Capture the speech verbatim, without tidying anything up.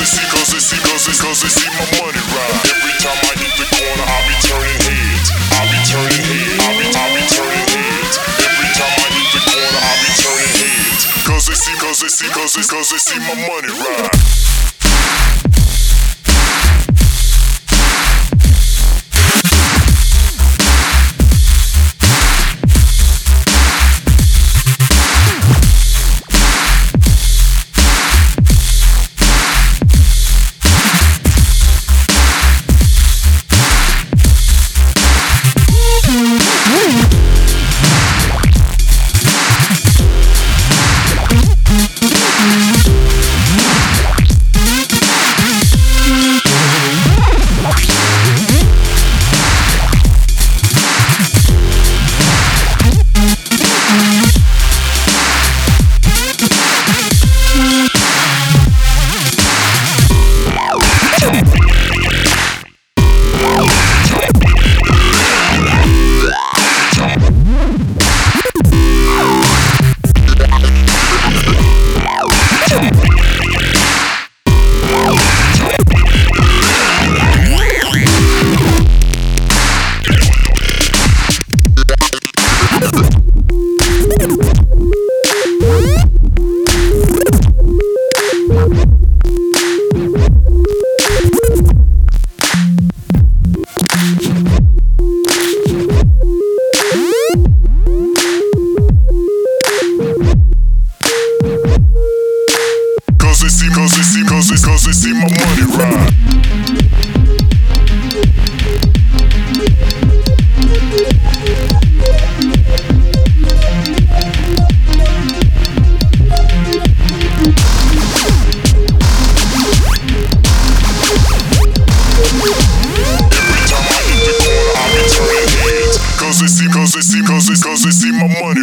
they see, cause they see, cause they, cause they see my money ride. Every time I hit the corner, I'll be turning heads. I'll be turning heads. I'll be, I'll be turning heads. Every time I hit the corner, I'll be turning heads. Cause they see, cause they see, cause they, cause they see my money ride. Cause they see my money ride. Every time I hit the corner, I'll be turning heads. Cause they see, cause they see, cause they, cause they see my money